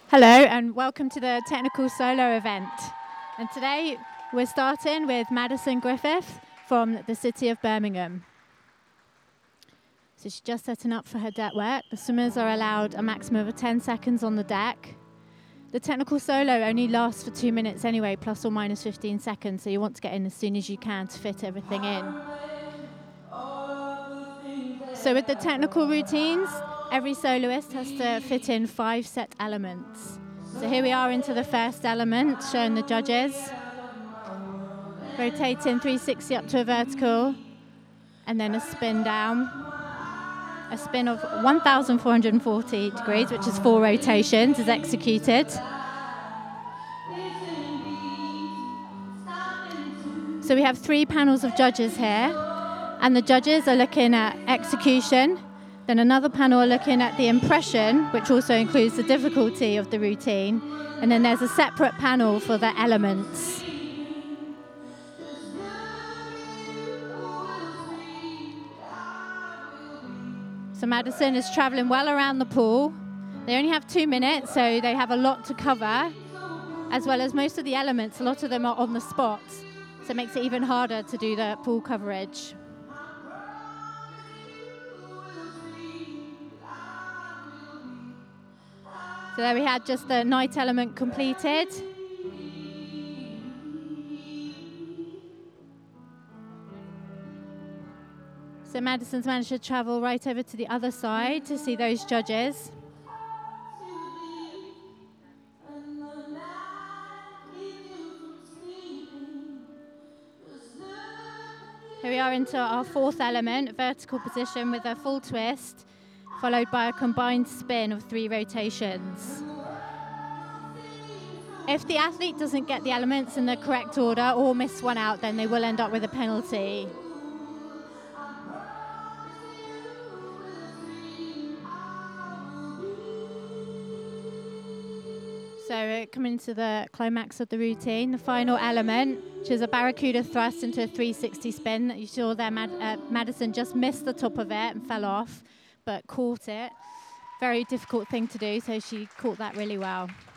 Hello and welcome to the Technical Solo event. And today we're starting with Madison Griffith from the city of Birmingham. So she's just setting up for her deck work. The swimmers are allowed a maximum of 10 seconds on the deck. The technical solo only lasts for 2 minutes anyway, plus or minus 15 seconds, so you want to get in as soon as you can to fit everything in. So with the technical routines, every soloist has to fit in 5 set elements. So here we are into the first element, showing the judges. Rotating 360 up to a vertical, and then a spin down. A spin of 1,440 degrees, which is 4 rotations, is executed. So we have 3 panels of judges here, and the judges are looking at execution. Then another panel are looking at the impression, which also includes the difficulty of the routine. And then there's a separate panel for the elements. So Madison is traveling well around the pool. They only have 2 minutes, so they have a lot to cover. As well as most of the elements, a lot of them are on the spot. So it makes it even harder to do the pool coverage. So there we had just the night element completed. So Madison's managed to travel right over to the other side to see those judges. Here we are into our 4th element, vertical position with a full twist, followed by a combined spin of 3 rotations. If the athlete doesn't get the elements in the correct order or miss one out, then they will end up with a penalty. So coming to the climax of the routine, the final element, which is a barracuda thrust into a 360 spin. You saw there Madison just missed the top of it and fell off, but caught it. Very difficult thing to do, so she caught that really well.